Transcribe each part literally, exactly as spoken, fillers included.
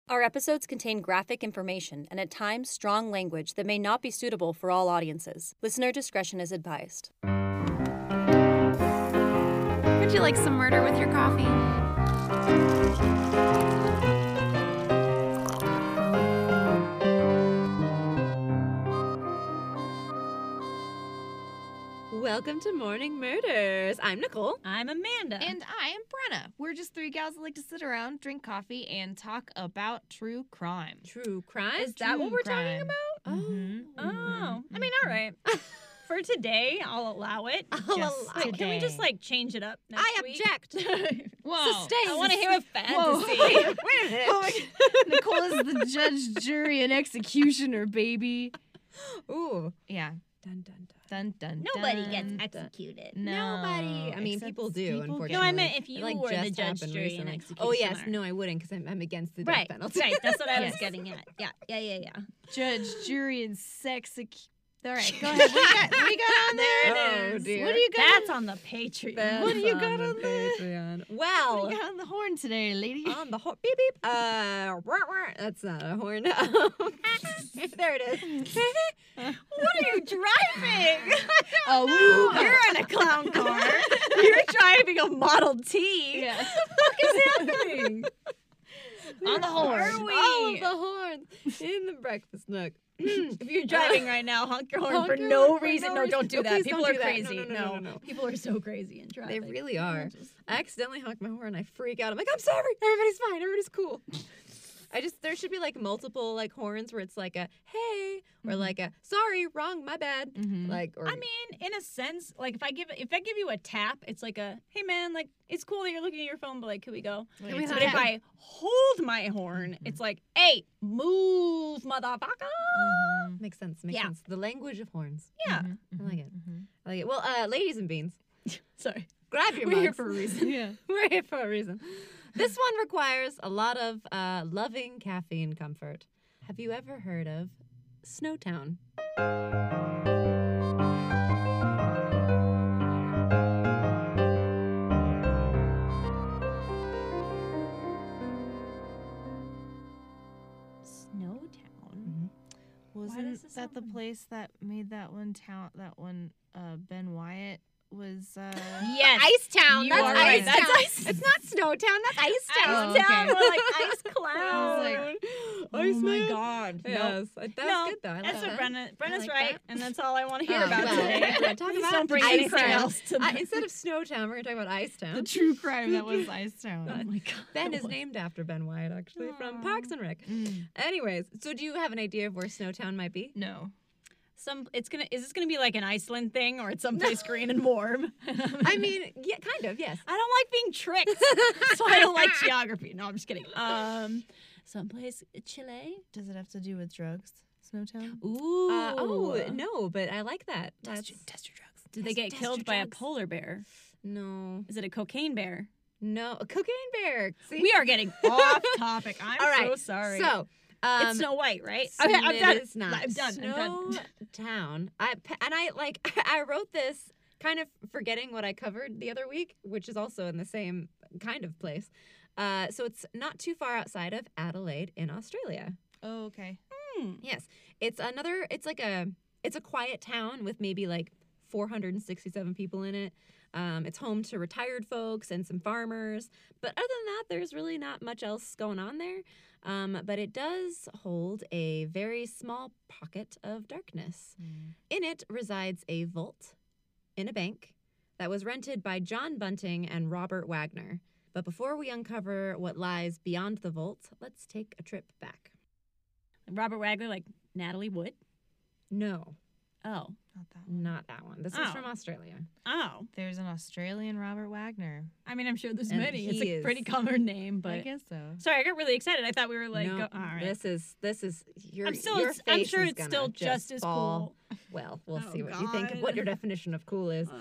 Our episodes contain graphic information and at times strong language that may not be suitable for all audiences. Listener discretion is advised. Would you like some murder with your coffee? Welcome to Morning Murders. I'm Nicole. I'm Amanda. And I am Brenna. We're just three gals that like to sit around, drink coffee, and talk about true crime. True crime? Is that true what we're crime. talking about? Mhm. Oh, Mhm. I mean, all right. For today, I'll allow it. I'll Just allow Wait, Can we today. just like change it up next I week? object. Whoa. Sustain. I want to hear a Whoa. fantasy. Wait a minute. Oh my God. Nicole is the judge, jury, and executioner, baby. Ooh. Yeah. Dun, dun, dun. Dun, dun, Nobody dun. gets executed. No. Nobody. I mean, except people do, people unfortunately. No, I meant if you It, like, were the just judge, happened jury, and recently. executioner. Oh, yes. No, I wouldn't because I'm, I'm against the death Right, penalty. right. That's what I was Yes. getting at. Yeah, yeah, yeah, yeah. Judge, jury, and sex. All right, go ahead. What do you got, what do you got on there? There Oh, it is. dear. What do you got? That's on the Patreon. That's What do you on got the on the- Patreon. What Well, do you got on the horn today, lady? on the horn. Beep, beep. Uh, wah, wah. That's not a horn. There it is. What are you driving? Oh, woo. You're in a clown car. You're driving a Model T. Yeah. What is happening? On the horn. Are we? All of the horns in the breakfast nook. If you're driving right now, honk your horn Honk for your no horn for reason. no No, reason. don't do No, that. please People don't are do that. No, crazy. no, no, no, no. People are so crazy in They traffic. really are. Just- I accidentally honk my horn. I freak out. I'm like, I'm sorry. Everybody's fine. Everybody's cool. I just there should be like multiple like horns where it's like a hey or Mhm. like a sorry, wrong, my bad. Mhm. Like or I mean, in a sense, like if I give if I give you a tap, it's like a hey man, like it's cool that you're looking at your phone, but like, can we go? Wait, we it's But a if tap. I hold my horn, it's like, hey, move, motherfucker. Mhm. makes sense. Makes Yeah. sense. The language of horns. Yeah. Mhm. I like it. Mhm. I like it. Well, uh, ladies and beans, Sorry. grab your We're here mugs. for a reason. Yeah. We're here for a reason. This one requires a lot of uh, loving caffeine comfort. Have you ever heard of Snowtown? Snowtown. Wasn't does this that the sound- place that made that one town? That one, uh, Ben Wyatt was. Uh, Yes. Icetown. You That's are right. Icetown. That's Ice- It's not Snowtown. That's Icetown. Oh, Icetown, okay. more like Ice Clown. I Ice oh my Man. God! Yes, that's no, good though. I like that's what that. Brenna. Brenna's like right, that. and that's all I want to hear Oh, about well, today. we're gonna talk Please about don't bring Ice anything Town. else to Uh, the- instead of Snowtown, we're gonna talk about Icetown. The true crime that was Icetown. Oh my god. Ben is named after Ben Wyatt, actually, from Parks and Rec. Mm. Anyways, so do you have an idea of where Snowtown might be? No. Some. It's gonna. Is this gonna be like an Iceland thing, or it's someplace green and warm? I mean, yeah, kind of, yes. I don't like being tricked, so I don't like geography. No, I'm just kidding. Um, someplace Chile. Does it have to do with drugs? Snowtown. Ooh. Uh, oh, no, but I like that. Test That's, your, test your drugs. Did they Test- get test killed your by a drugs. polar bear? no, Is it a cocaine bear? no, a cocaine bear. See? We are getting off topic. I'm All right, so sorry. So, um, it's Snow White, right? Sn- Okay, I'm it done. is not. I'm done. I'm done. Snowtown. I and I like I wrote this kind of forgetting what I covered the other week, which is also in the same kind of place. Uh, so it's not too far outside of Adelaide in Australia. Oh, okay. Hmm. Yes, it's another. It's like a. It's a quiet town with maybe like four hundred sixty-seven people in it. Um, it's home to retired folks and some farmers. But other than that, there's really not much else going on there. Um, but it does hold a very small pocket of darkness. Mm. In it resides a vault in a bank that was rented by John Bunting and Robert Wagner. But before we uncover what lies beyond the vault, let's take a trip back. Robert Wagner, like Natalie Wood. No, Oh. Not that one. not that one. This is Oh. from Australia. Oh. There's an Australian Robert Wagner. I mean, I'm sure there's And many. It's he a is- pretty common name, I but guess so. sorry, I got really excited. I thought we were like, no, go, all right. this is this is your. I'm still. your It's, I'm face sure is it's gonna still just as fall. cool. Well, we'll Oh, see what you think. God. What your definition of cool is.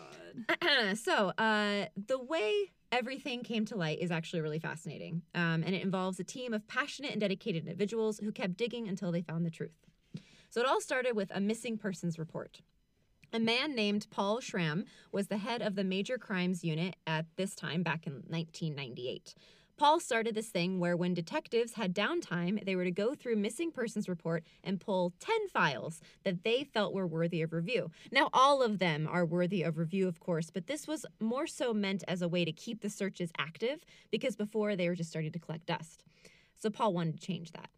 Oh God. so, uh, the way everything came to light is actually really fascinating, um, and it involves a team of passionate and dedicated individuals who kept digging until they found the truth. So it all started with a missing persons report. A man named Paul Schramm was the head of the Major Crimes Unit at this time back in nineteen ninety-eight. Paul started this thing where when detectives had downtime, they were to go through missing persons report and pull ten files that they felt were worthy of review. Now, all of them are worthy of review, of course, but this was more so meant as a way to keep the searches active because before they were just starting to collect dust. So Paul wanted to change that.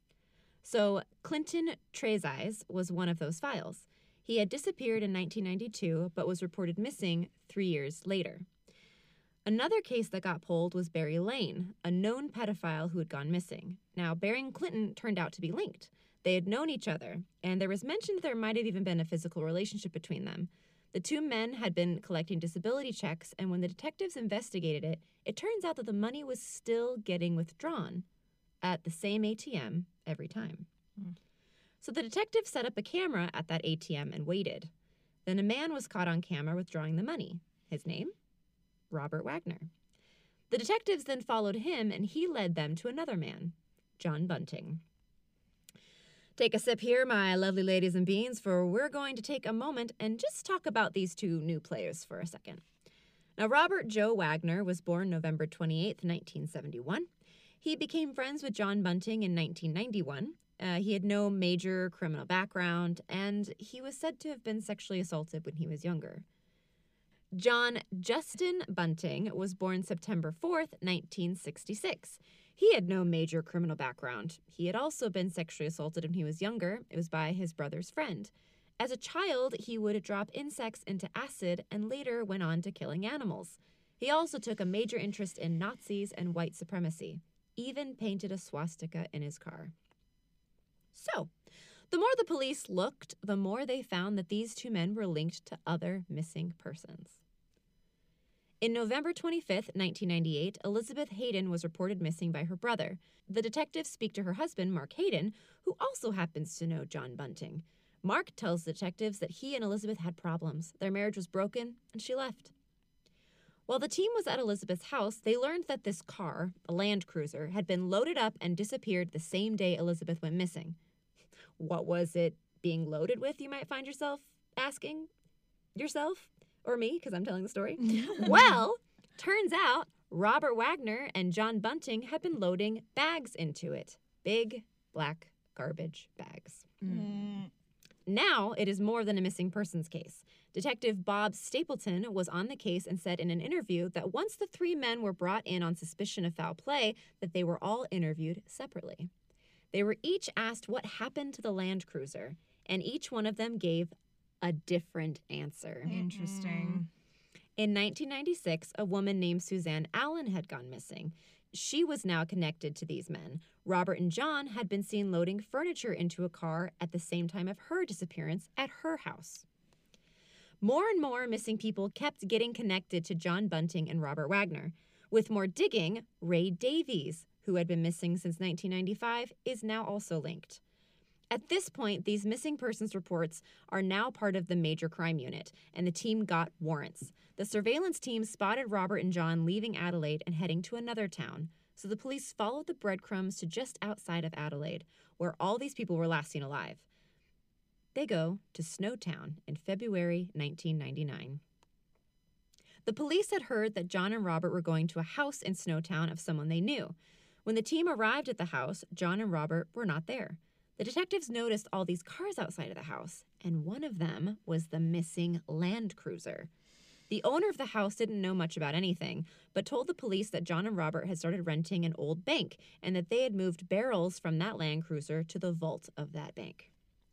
So Clinton Trezise was one of those files. He had disappeared in nineteen ninety-two, but was reported missing three years later. Another case that got pulled was Barry Lane, a known pedophile who had gone missing. Now, Barry and Clinton turned out to be linked. They had known each other, and there was mention that there might have even been a physical relationship between them. The two men had been collecting disability checks, and when the detectives investigated it, it turns out that the money was still getting withdrawn at the same A T M every time. Mm. So the detectives set up a camera at that A T M and waited. Then a man was caught on camera withdrawing the money. His name? Robert Wagner. The detectives then followed him, and he led them to another man, John Bunting. Take a sip here, my lovely ladies and beans, for we're going to take a moment and just talk about these two new players for a second. Now, Robert Joe Wagner was born November twenty-eighth, nineteen seventy-one. He became friends with John Bunting in nineteen ninety-one. Uh, he had no major criminal background, and he was said to have been sexually assaulted when he was younger. John Justin Bunting was born September fourth, nineteen sixty-six. He had no major criminal background. He had also been sexually assaulted when he was younger. It was by his brother's friend. As a child, he would drop insects into acid and later went on to killing animals. He also took a major interest in Nazis and white supremacy, even painted a swastika in his car. So, the more the police looked, the more they found that these two men were linked to other missing persons. In November twenty-fifth, nineteen ninety-eight, Elizabeth Hayden was reported missing by her brother. The detectives speak to her husband, Mark Hayden, who also happens to know John Bunting. Mark tells the detectives that he and Elizabeth had problems. Their marriage was broken, and she left. While the team was at Elizabeth's house, they learned that this car, a Land Cruiser, had been loaded up and disappeared the same day Elizabeth went missing. What was it being loaded with, you might find yourself asking yourself? Or me, because I'm telling the story. Well, turns out Robert Wagner and John Bunting had been loading bags into it. Big, black garbage bags. Mm. Now it is more than a missing persons case. Detective Bob Stapleton was on the case and said in an interview that once the three men were brought in on suspicion of foul play, that they were all interviewed separately. They were each asked what happened to the Land Cruiser, and each one of them gave a different answer. Interesting. In nineteen ninety-six, a woman named Suzanne Allen had gone missing. She was now connected to these men. Robert and John had been seen loading furniture into a car at the same time of her disappearance at her house. More and more missing people kept getting connected to John Bunting and Robert Wagner. With more digging, Ray Davies, who had been missing since nineteen ninety-five, is now also linked. At this point, these missing persons reports are now part of the Major Crime Unit, and the team got warrants. The surveillance team spotted Robert and John leaving Adelaide and heading to another town, so the police followed the breadcrumbs to just outside of Adelaide, where all these people were last seen alive. They go to Snowtown in February nineteen ninety-nine. The police had heard that John and Robert were going to a house in Snowtown of someone they knew. When the team arrived at the house, John and Robert were not there. The detectives noticed all these cars outside of the house, and one of them was the missing Land Cruiser. The owner of the house didn't know much about anything, but told the police that John and Robert had started renting an old bank and that they had moved barrels from that Land Cruiser to the vault of that bank.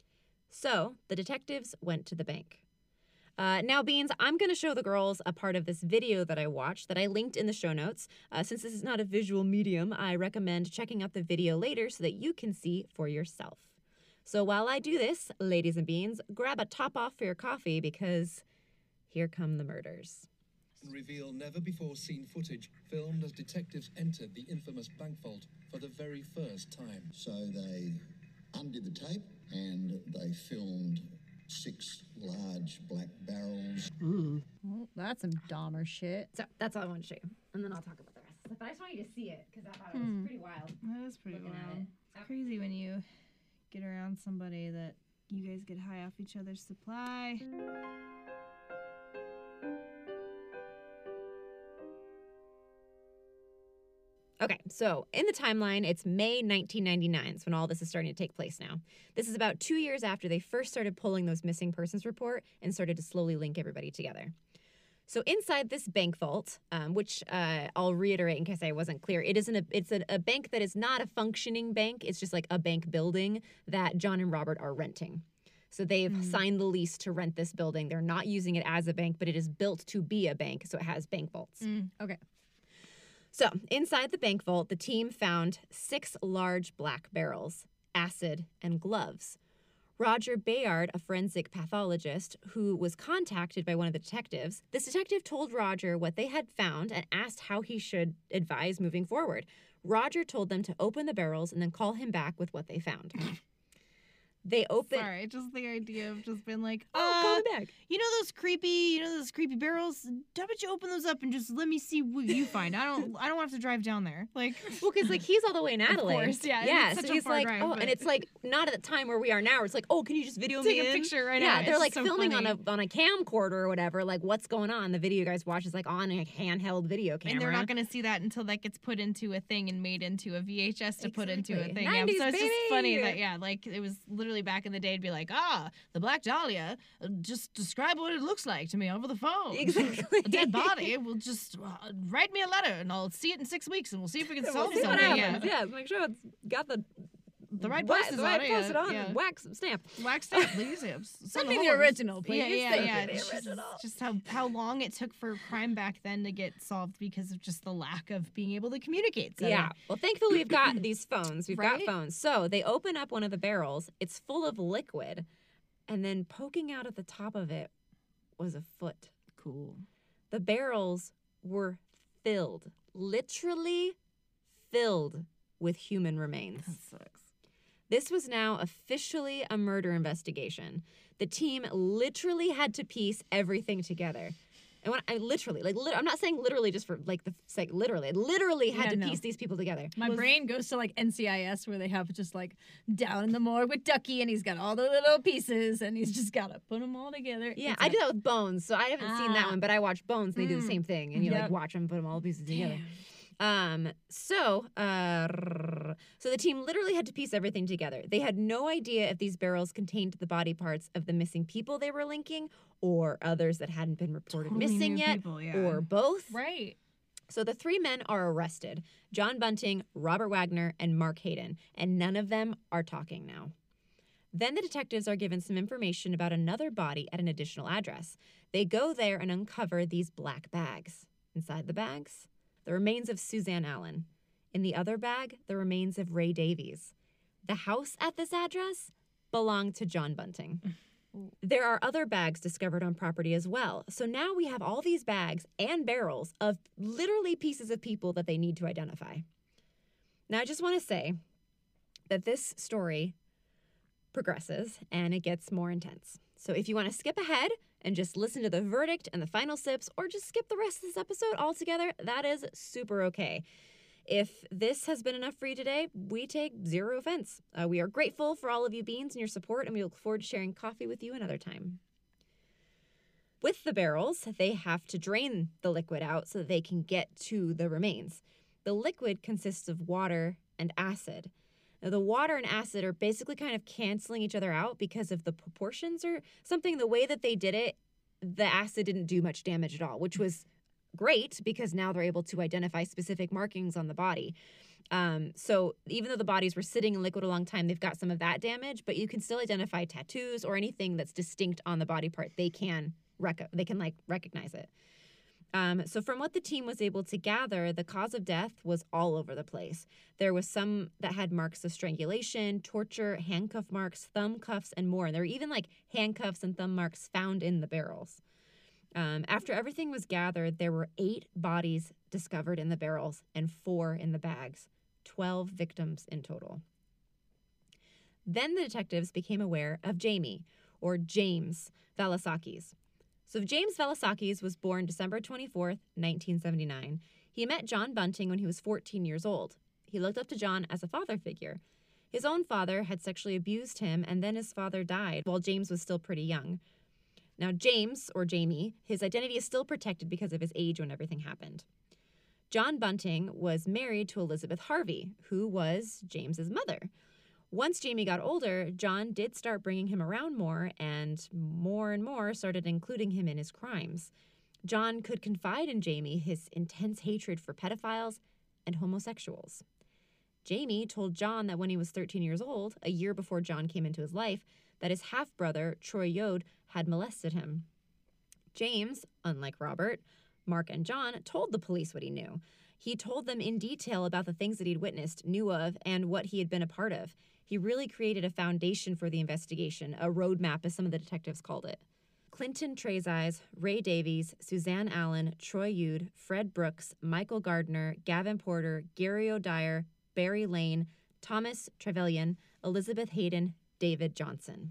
So, the detectives went to the bank. Uh, now, Beans, I'm going to show the girls a part of this video that I watched that I linked in the show notes. Uh, since this is not a visual medium, I recommend checking out the video later so that you can see for yourself. So while I do this, ladies and beans, grab a top off for your coffee because here come the murders. Reveal never-before-seen footage filmed as detectives entered the infamous bank vault for the very first time. So they undid the tape and they filmed six large black barrels. Ooh. Well, that's some Dahmer shit. So that's all I want to show you, and then I'll talk about the rest. But I just want you to see it because I thought it was Hmm. pretty wild. That is pretty looking at wild. it. It's crazy when you get around somebody that you guys get high off each other's supply. Okay, so in the timeline, it's May nineteen ninety-nine. Is when all this is starting to take place now. This is about two years after they first started pulling those missing persons report and started to slowly link everybody together. So inside this bank vault, um, which uh, I'll reiterate in case I wasn't clear, it isn't a, it's a, a bank that is not a functioning bank. It's just like a bank building that John and Robert are renting. So they've mm. signed the lease to rent this building. They're not using it as a bank, but it is built to be a bank, so it has bank vaults. Mm. Okay. So inside the bank vault, the team found six large black barrels, acid, and gloves. Roger Bayard, a forensic pathologist who was contacted by one of the detectives, this detective told Roger what they had found and asked how he should advise moving forward. Roger told them to open the barrels and then call him back with what they found. They opened. Sorry, just the idea of just being like, oh, uh, call me back. You know those creepy, you know those creepy barrels? How about you open those up and just let me see what you find? I don't, I don't have to drive down there. Like, well, because like he's all the way in Adelaide. Of course, yeah. Yeah, It's such so a he's far like, drive, oh, but- and it's like not at the time where we are now. Where it's like, oh, can you just video Take me a in? picture right yeah, now. they're It's like so filming funny. on a on a camcorder or whatever. Like, what's going on? The video you guys watch is like on a handheld video camera. And they're not going to see that until that gets put into a thing and made into a V H S to put into a Exactly. thing. Yeah, nineties, so it's baby! just funny that, yeah, like it was literally back in the day to be like, ah, the Black Dahlia, uh, just describe what it looks like to me over the phone. Exactly. A dead body, will just uh, write me a letter and I'll see it in six weeks and we'll see if we can We'll solve see what something. happens. Yeah. Yeah, make sure it's got the The right wa- post-its the right on it, post-it yeah, on yeah. and wax stamp. Wax stamp, please. Yeah. Send me the original, please. Yeah, yeah, Thank yeah. you. It's just, just how, how long it took for crime back then to get solved because of just the lack of being able to communicate. So, Yeah. Well, thankfully we've got these phones. We've got Right? phones. So they open up one of the barrels. It's full of liquid, and then poking out at the top of it was a foot. Cool. The barrels were filled, literally filled with human remains. That sucks. This was now officially a murder investigation. The team literally had to piece everything together. And when I literally, like, lit- I'm not saying literally just for like the sake, literally, I literally had Yeah, to no. piece these people together. My Was- brain goes to like N C I S where they have just like down in the morgue with Ducky and he's got all the little pieces and he's just got to put them all together. Yeah, It's I a- do that with Bones, so I haven't seen that Ah. one, but I watch Bones and they do the Mm. same thing, and you like Yep. watch them put them all pieces together. Um, so, uh, so the team literally had to piece everything together. They had no idea if these barrels contained the body parts of the missing people they were linking, or others that hadn't been reported Totally missing new yet, people, yeah. or both. Right. So the three men are arrested: John Bunting, Robert Wagner, and Mark Hayden, and none of them are talking now. Then the detectives are given some information about another body at an additional address. They go there and uncover these black bags. Inside the bags, the remains of Suzanne Allen. In the other bag, the remains of Ray Davies. The house at this address belonged to John Bunting. There are other bags discovered on property as well. So now we have all these bags and barrels of literally pieces of people that they need to identify. Now, I just want to say that this story progresses and it gets more intense. So if you want to skip ahead and just listen to the verdict and the final sips, or just skip the rest of this episode altogether, that is super okay. If this has been enough for you today, we take zero offense. Uh, we are grateful for all of you beans and your support, and we look forward to sharing coffee with you another time. With the barrels, they have to drain the liquid out so that they can get to the remains. The liquid consists of water and acid. Now, the water and acid are basically kind of canceling each other out because of the proportions or something. The way that they did it, the acid didn't do much damage at all, which was great because now they're able to identify specific markings on the body. Um, so even though the bodies were sitting in liquid a long time, they've got some of that damage, but you can still identify tattoos or anything that's distinct on the body part. They can rec- they can like recognize it. Um, so from what the team was able to gather, the cause of death was all over the place. There was some that had marks of strangulation, torture, handcuff marks, thumb cuffs, and more. And there were even like handcuffs and thumb marks found in the barrels. Um, after everything was gathered, there were eight bodies discovered in the barrels and four in the bags. Twelve victims in total. Then the detectives became aware of Jamie, or James Valasakis. So James Valasakis was born December twenty-fourth, nineteen seventy-nine. He met John Bunting when he was fourteen years old. He looked up to John as a father figure. His own father had sexually abused him, and then his father died while James was still pretty young. Now, James, or Jamie, his identity is still protected because of his age when everything happened. John Bunting was married to Elizabeth Harvey, who was James's mother. Once Jamie got older, John did start bringing him around more, and more and more started including him in his crimes. John could confide in Jamie his intense hatred for pedophiles and homosexuals. Jamie told John that when he was thirteen years old, a year before John came into his life, that his half-brother, Troy Yode, had molested him. James, unlike Robert, Mark, and John, told the police what he knew. He told them in detail about the things that he'd witnessed, knew of, and what he had been a part of. He really created a foundation for the investigation, a roadmap, as some of the detectives called it. Clinton Trezise, Ray Davies, Suzanne Allen, Troy Yude, Fred Brooks, Michael Gardner, Gavin Porter, Gary O'Dyer, Barry Lane, Thomas Trevelyan, Elizabeth Hayden, David Johnson.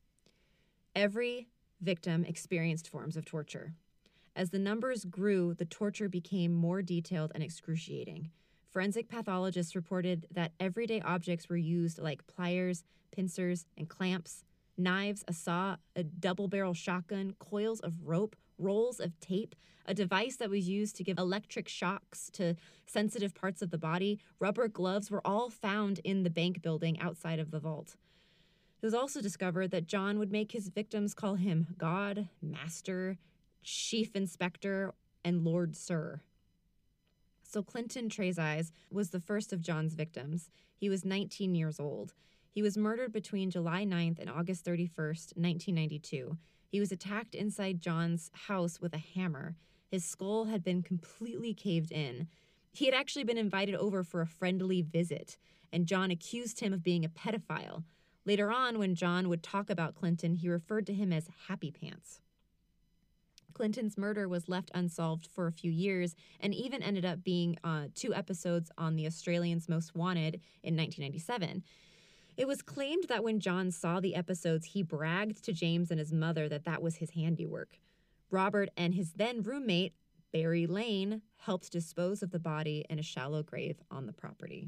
Every victim experienced forms of torture. As the numbers grew, the torture became more detailed and excruciating. Forensic pathologists reported that everyday objects were used like pliers, pincers, and clamps, knives, a saw, a double-barrel shotgun, coils of rope, rolls of tape, a device that was used to give electric shocks to sensitive parts of the body, rubber gloves were all found in the bank building outside of the vault. It was also discovered that John would make his victims call him God, Master, Chief Inspector, and Lord Sir. So Clinton Trezise was the first of John's victims. He was nineteen years old. He was murdered between July ninth and August thirty-first, nineteen ninety-two. He was attacked inside John's house with a hammer. His skull had been completely caved in. He had actually been invited over for a friendly visit, and John accused him of being a pedophile. Later on, when John would talk about Clinton, he referred to him as Happy Pants. Clinton's murder was left unsolved for a few years and even ended up being uh, two episodes on The Australians' Most Wanted in nineteen ninety-seven. It was claimed that when John saw the episodes, he bragged to James and his mother that that was his handiwork. Robert and his then roommate, Barry Lane, helped dispose of the body in a shallow grave on the property.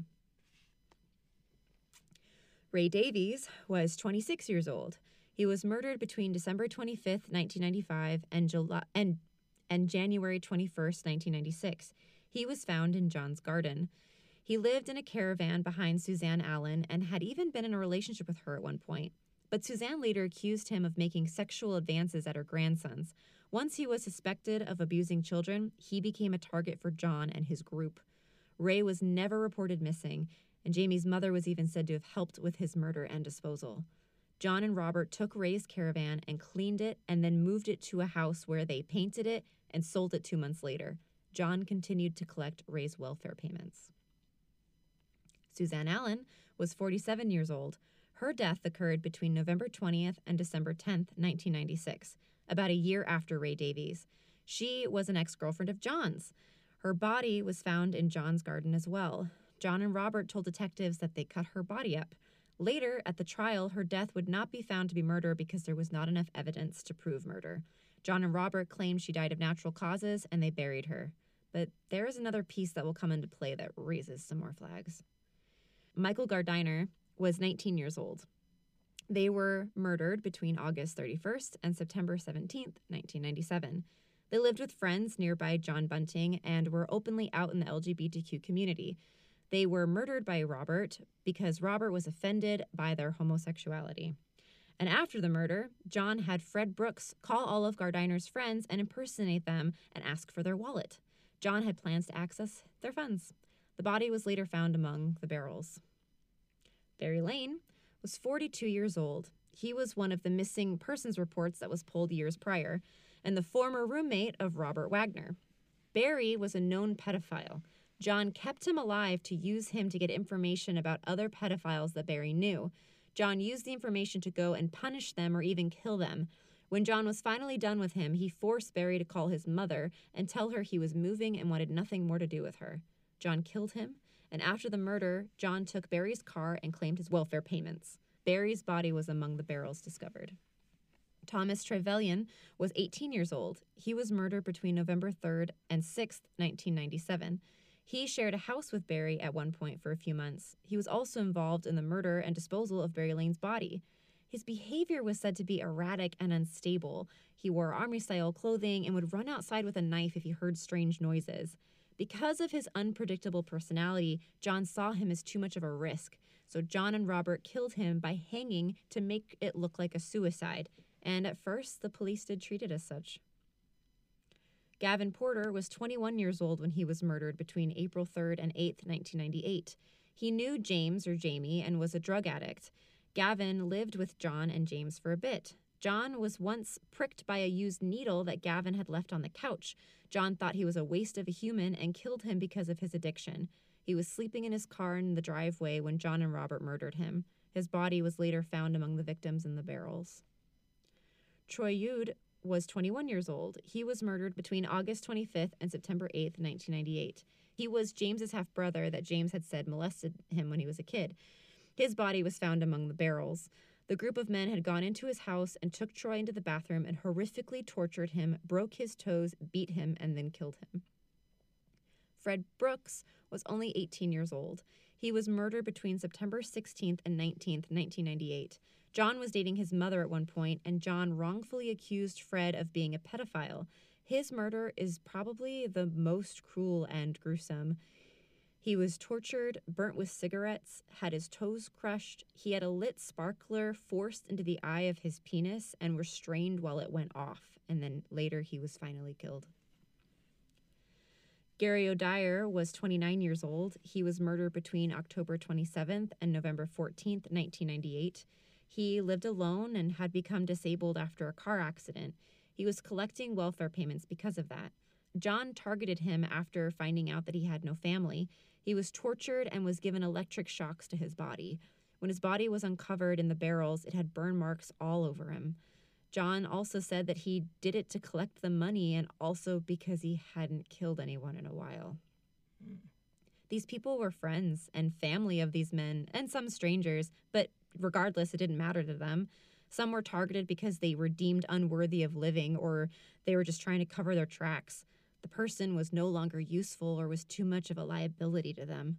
Ray Davies was twenty-six years old. He was murdered between December twenty-fifth, nineteen ninety-five and, July, and, and January twenty-first, nineteen ninety-six. He was found in John's garden. He lived in a caravan behind Suzanne Allen and had even been in a relationship with her at one point. But Suzanne later accused him of making sexual advances at her grandsons. Once he was suspected of abusing children, he became a target for John and his group. Ray was never reported missing, and Jamie's mother was even said to have helped with his murder and disposal. John and Robert took Ray's caravan and cleaned it and then moved it to a house where they painted it and sold it two months later. John continued to collect Ray's welfare payments. Suzanne Allen was forty-seven years old. Her death occurred between November twentieth and December tenth, nineteen ninety-six, about a year after Ray Davies. She was an ex-girlfriend of John's. Her body was found in John's garden as well. John and Robert told detectives that they cut her body up. Later, at the trial, her death would not be found to be murder because there was not enough evidence to prove murder. John and Robert claimed she died of natural causes, and they buried her. But there is another piece that will come into play that raises some more flags. Michael Gardiner was nineteen years old. They were murdered between August thirty-first and September seventeenth, nineteen ninety-seven. They lived with friends nearby John Bunting and were openly out in the L G B T Q community. They were murdered by Robert because Robert was offended by their homosexuality. And after the murder, John had Fred Brooks call all of Gardiner's friends and impersonate them and ask for their wallet. John had plans to access their funds. The body was later found among the barrels. Barry Lane was forty-two years old. He was one of the missing persons reports that was pulled years prior, and the former roommate of Robert Wagner. Barry was a known pedophile. John kept him alive to use him to get information about other pedophiles that Barry knew. John used the information to go and punish them or even kill them. When John was finally done with him, he forced Barry to call his mother and tell her he was moving and wanted nothing more to do with her. John killed him, and after the murder, John took Barry's car and claimed his welfare payments. Barry's body was among the barrels discovered. Thomas Trevelyan was eighteen years old. He was murdered between November third and sixth, nineteen ninety-seven. He shared a house with Barry at one point for a few months. He was also involved in the murder and disposal of Barry Lane's body. His behavior was said to be erratic and unstable. He wore army-style clothing and would run outside with a knife if he heard strange noises. Because of his unpredictable personality, John saw him as too much of a risk. So John and Robert killed him by hanging to make it look like a suicide. And at first, the police did treat it as such. Gavin Porter was twenty-one years old when he was murdered between April third and eighth, nineteen ninety-eight. He knew James, or Jamie, and was a drug addict. Gavin lived with John and James for a bit. John was once pricked by a used needle that Gavin had left on the couch. John thought he was a waste of a human and killed him because of his addiction. He was sleeping in his car in the driveway when John and Robert murdered him. His body was later found among the victims in the barrels. Troy Yude was twenty-one years old. He was murdered between August twenty-fifth and September eighth, nineteen ninety-eight. He was James's half-brother that James had said molested him when he was a kid. His body was found among the barrels. The group of men had gone into his house and took Troy into the bathroom and horrifically tortured him, broke his toes, beat him, and then killed him. Fred Brooks was only eighteen years old. He was murdered between September sixteenth and nineteenth, nineteen ninety-eight. John was dating his mother at one point, and John wrongfully accused Fred of being a pedophile. His murder is probably the most cruel and gruesome. He was tortured, burnt with cigarettes, had his toes crushed. He had a lit sparkler forced into the eye of his penis and restrained while it went off, and then later he was finally killed. Gary O'Dyer was twenty-nine years old. He was murdered between October twenty-seventh and November fourteenth, nineteen ninety-eight. He lived alone and had become disabled after a car accident. He was collecting welfare payments because of that. John targeted him after finding out that he had no family. He was tortured and was given electric shocks to his body. When his body was uncovered in the barrels, it had burn marks all over him. John also said that he did it to collect the money and also because he hadn't killed anyone in a while. Mm. These people were friends and family of these men and some strangers, but regardless, it didn't matter to them. Some were targeted because they were deemed unworthy of living or they were just trying to cover their tracks. The person was no longer useful or was too much of a liability to them.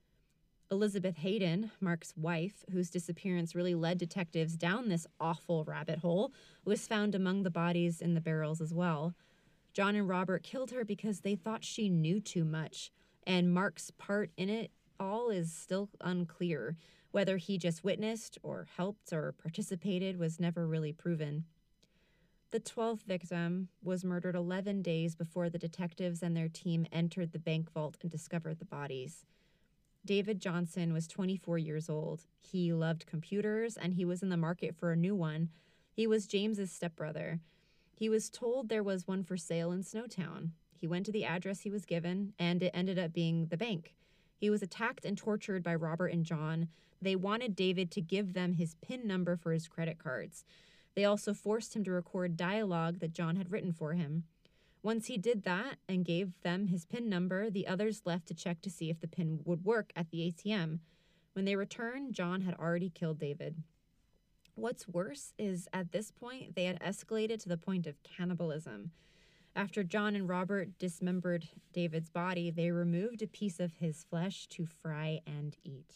Elizabeth Hayden, Mark's wife, whose disappearance really led detectives down this awful rabbit hole, was found among the bodies in the barrels as well. John and Robert killed her because they thought she knew too much, and Mark's part in it all is still unclear. Whether he just witnessed or helped or participated was never really proven. The twelfth victim was murdered eleven days before the detectives and their team entered the bank vault and discovered the bodies. David Johnson was twenty-four years old. He loved computers, and he was in the market for a new one. He was James's stepbrother. He was told there was one for sale in Snowtown. He went to the address he was given, and it ended up being the bank. He was attacked and tortured by Robert and John. They wanted David to give them his PIN number for his credit cards. They also forced him to record dialogue that John had written for him. Once he did that and gave them his PIN number, the others left to check to see if the PIN would work at the A T M. When they returned, John had already killed David. What's worse is at this point, they had escalated to the point of cannibalism. After John and Robert dismembered David's body, they removed a piece of his flesh to fry and eat.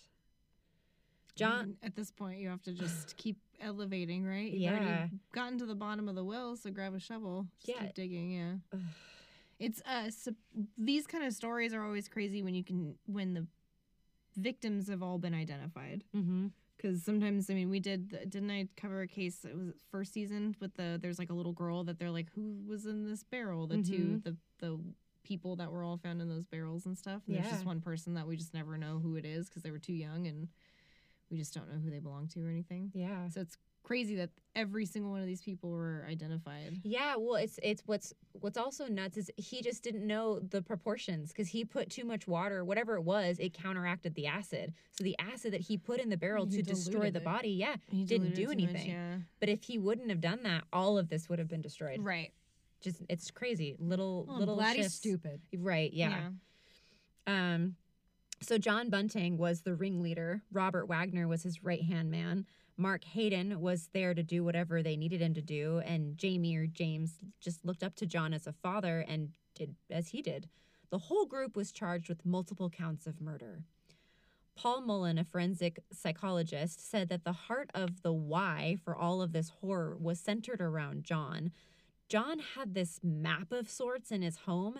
John, I mean, at this point, you have to just keep elevating, right? You've Yeah. already gotten to the bottom of the well, so grab a shovel. Just Yeah. keep digging, yeah. It's uh, so, these kind of stories are always crazy when you can when the victims have all been identified. Mm-hmm. Because sometimes, I mean, we did, didn't I cover a case, it was first season with the, there's like a little girl that they're like, who was in this barrel? The two, Mm-hmm. the the people that were all found in those barrels and stuff. And there's Yeah. just one person that we just never know who it is because they were too young and we just don't know who they belong to or anything. Yeah. So it's crazy that every single one of these people were identified. Yeah, well, it's it's what's what's also nuts is he just didn't know the proportions because he put too much water, whatever it was, it counteracted the acid. So the acid that he put in the barrel He to destroy diluted the it. body, yeah, He didn't diluted do it too much, anything. yeah. But if he wouldn't have done that, all of this would have been destroyed. Right. Just it's crazy. Little Well, I'm little glad he's shifts. stupid. Right, yeah. Um, so John Bunting was the ringleader. Robert Wagner was his right-hand man. Mark Hayden was there to do whatever they needed him to do, and Jamie or James just looked up to John as a father and did as he did. The whole group was charged with multiple counts of murder. Paul Mullen, a forensic psychologist, said that the heart of the why for all of this horror was centered around John. John had this map of sorts in his home.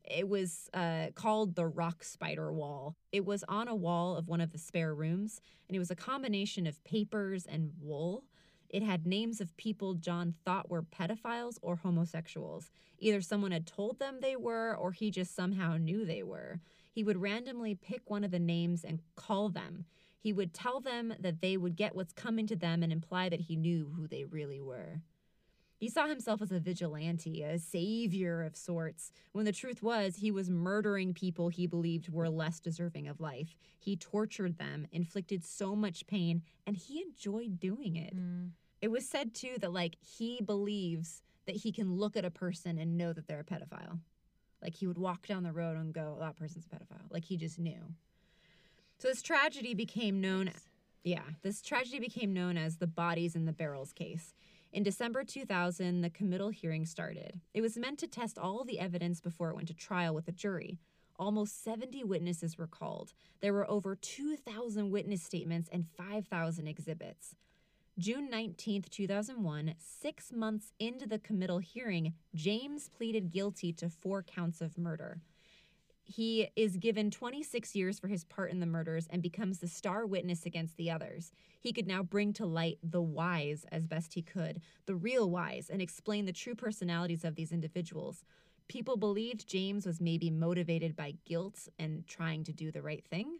It was uh, called the Rock Spider Wall. It was on a wall of one of the spare rooms, and it was a combination of papers and wool. It had names of people John thought were pedophiles or homosexuals. Either someone had told them they were, or he just somehow knew they were. He would randomly pick one of the names and call them. He would tell them that they would get what's coming to them and imply that he knew who they really were. He saw himself as a vigilante, a savior of sorts, when the truth was he was murdering people he believed were less deserving of life. He tortured them, inflicted so much pain, and he enjoyed doing it. Mm. It was said, too, that, like, he believes that he can look at a person and know that they're a pedophile. Like, he would walk down the road and go, that person's a pedophile. Like, he just knew. So this tragedy became known... Yeah, this tragedy became known as the Bodies in the Barrels case. In December two thousand, the committal hearing started. It was meant to test all the evidence before it went to trial with a jury. Almost seventy witnesses were called. There were over two thousand witness statements and five thousand exhibits. June nineteenth, two thousand one, six months into the committal hearing, James pleaded guilty to four counts of murder. He is given twenty-six years for his part in the murders and becomes the star witness against the others. He could now bring to light the whys as best he could, the real whys, and explain the true personalities of these individuals. People believed James was maybe motivated by guilt and trying to do the right thing.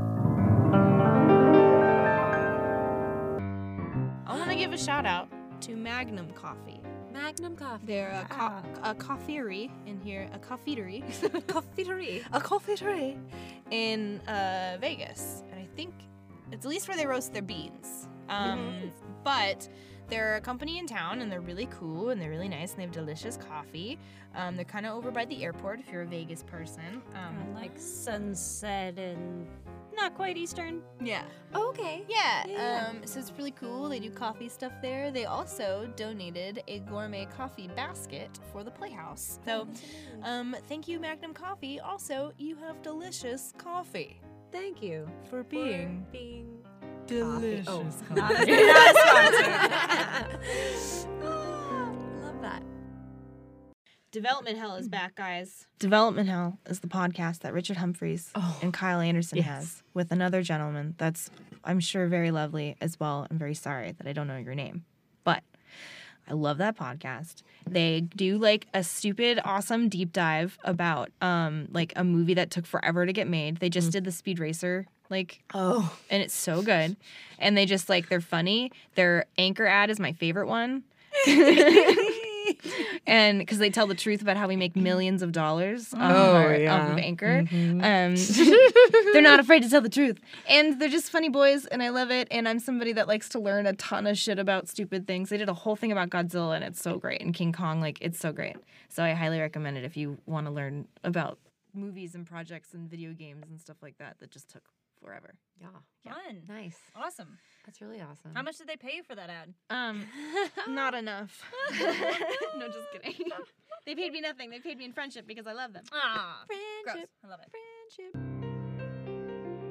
I want to give a shout out to Magnum Coffee. Magnum Coffee. They're a, co- a coffeery in here, a coffeetery. Coffeetery. a coffeetery in uh, Vegas. And I think it's at least where they roast their beans. Um, Mm-hmm. But they're a company in town, and they're really cool, and they're really nice, and they have delicious coffee. Um, they're kind of over by the airport if you're a Vegas person. Um, Like Sunset and not quite Eastern. yeah. Okay. Yeah, Yeah. Um, so it's really cool. They do coffee stuff there. They also donated a gourmet coffee basket for the Playhouse. So, um, thank you, Magnum Coffee. Also, you have delicious coffee Thank you for being for being delicious. Oh, coffee. not a, not a sponsor. Ah, love that. Development Hell is back, guys. Development Hell is the podcast that Richard Humphreys Oh, and Kyle Anderson yes. has with another gentleman that's, I'm sure, very lovely as well. I'm very sorry that I don't know your name, but I love that podcast. They do like a stupid, awesome deep dive about um like a movie that took forever to get made. They just did the Speed Racer like Oh. and it's so good. And they just like they're funny. Their Anchor ad is my favorite one. And because they tell the truth about how we make millions of dollars off, Oh, of, our, yeah. off of Anchor. Mhm. Um, they're not afraid to tell the truth. And they're just funny boys, and I love it. And I'm somebody that likes to learn a ton of shit about stupid things. They did a whole thing about Godzilla, and it's so great. And King Kong, like, it's so great. So I highly recommend it if you want to learn about movies and projects and video games and stuff like that that just took forever. Yeah. Fun. Nice. Awesome. That's really awesome. How much did they pay you for that ad? Um, not enough. No, just kidding. They paid me nothing. They paid me in friendship because I love them. Ah, gross. Friendship. I love it. Friendship.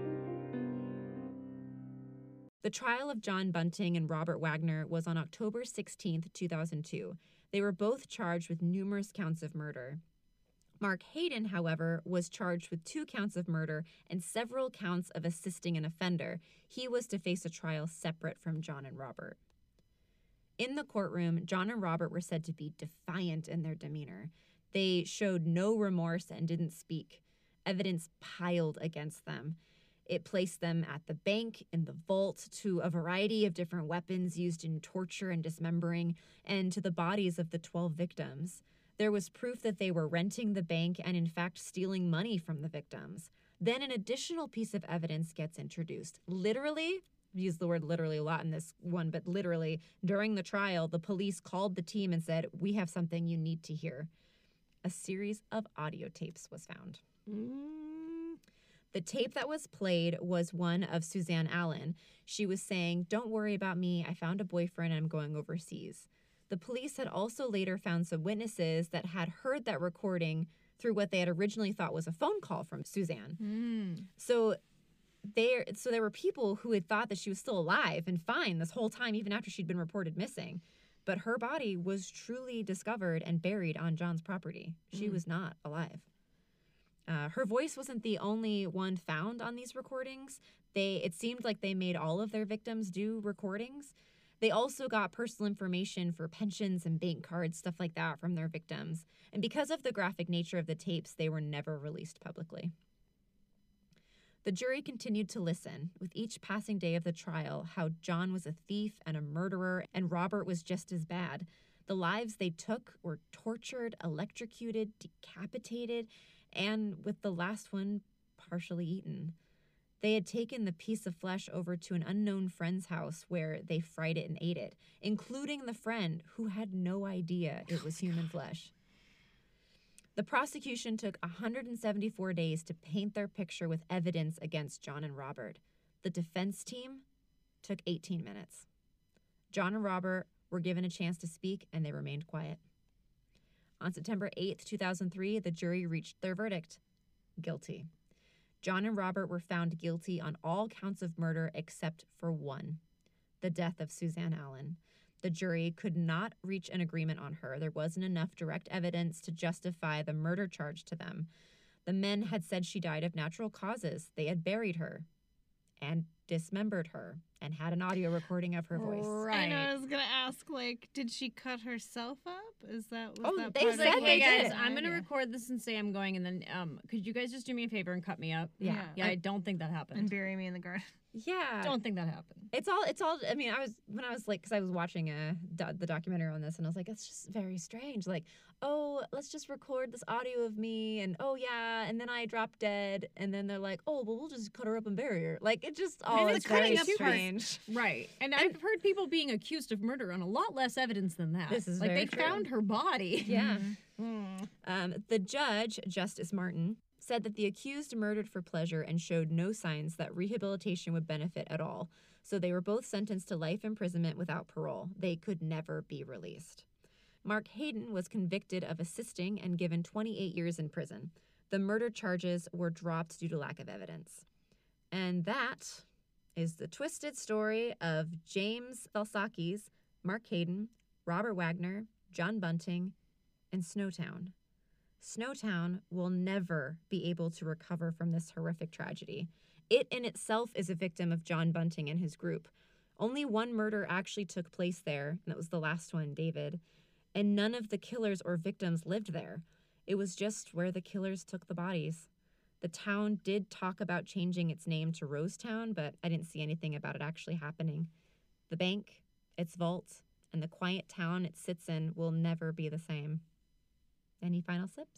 The trial of John Bunting and Robert Wagner was on October sixteenth, two thousand two. They were both charged with numerous counts of murder. Mark Hayden, however, was charged with two counts of murder and several counts of assisting an offender. He was to face a trial separate from John and Robert. In the courtroom, John and Robert were said to be defiant in their demeanor. They showed no remorse and didn't speak. Evidence piled against them. It placed them at the bank, in the vault, to a variety of different weapons used in torture and dismembering, and to the bodies of the twelve victims. There was proof that they were renting the bank and, in fact, stealing money from the victims. Then an additional piece of evidence gets introduced. Literally, I've used the word literally a lot in this one, but literally, during the trial, the police called the team and said, "We have something you need to hear." A series of audio tapes was found. Mm. The tape that was played was one of Suzanne Allen. She was saying, "Don't worry about me. I found a boyfriend and I'm going overseas." The police had also later found some witnesses that had heard that recording through what they had originally thought was a phone call from Suzanne. Mm. So there, so there were people who had thought that she was still alive and fine this whole time, even after she'd been reported missing. But her body was truly discovered and buried on John's property. She Mm. was not alive. Uh, her voice wasn't the only one found on these recordings. They it seemed like they made all of their victims do recordings. They also got personal information for pensions and bank cards, stuff like that, from their victims. And because of the graphic nature of the tapes, they were never released publicly. The jury continued to listen, with each passing day of the trial, how John was a thief and a murderer, and Robert was just as bad. The lives they took were tortured, electrocuted, decapitated, and with the last one partially eaten. They had taken the piece of flesh over to an unknown friend's house where they fried it and ate it, including the friend who had no idea it was human flesh. The prosecution took one hundred seventy-four days to paint their picture with evidence against John and Robert. The defense team took eighteen minutes. John and Robert were given a chance to speak, and they remained quiet. On September eighth, two thousand three, the jury reached their verdict: guilty. John and Robert were found guilty on all counts of murder except for one, the death of Suzanne Allen. The jury could not reach an agreement on her. There wasn't enough direct evidence to justify the murder charge to them. The men had said she died of natural causes. They had buried her and dismembered her and had an audio recording of her voice. Right. I know, I was gonna ask, like, did she cut herself up? Is that was Oh, that they part of said it? Like, they hey guys, did. I'm gonna Yeah. record this and say I'm going, and then um, could you guys just do me a favor and cut me up? Yeah. Yeah, I don't think that happened. And bury me in the garden. Yeah. Don't think that happened. It's all, it's all, I mean, I was, when I was like, because I was watching a, do, the documentary on this, and I was like, it's just very strange. Like, oh, let's just record this audio of me, and oh, yeah, and then I drop dead, and then they're like, oh, well, we'll just cut her up and bury her. Like, it just, oh, And it's it's cutting very up part- strange. Right. And I've heard people being accused of murder on a lot less evidence than that. This is like very they true. found her body. Yeah. Um, the judge, Justice Martin, said that the accused murdered for pleasure and showed no signs that rehabilitation would benefit at all. So they were both sentenced to life imprisonment without parole. They could never be released. Mark Hayden was convicted of assisting and given twenty-eight years in prison. The murder charges were dropped due to lack of evidence. And that is the twisted story of James Valsakis, Mark Hayden, Robert Wagner, John Bunting, and Snowtown. Snowtown will never be able to recover from this horrific tragedy. It in itself is a victim of John Bunting and his group. Only one murder actually took place there, and that was the last one, David. And none of the killers or victims lived there. It was just where the killers took the bodies. The town did talk about changing its name to Rosetown, but I didn't see anything about it actually happening. The bank, its vault, and the quiet town it sits in will never be the same. Any final sips?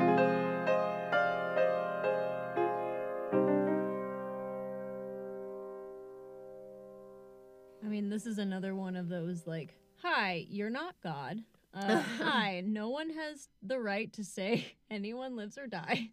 I mean, this is another one of those like, hi, you're not God. Uh, hi, no one has the right to say anyone lives or dies.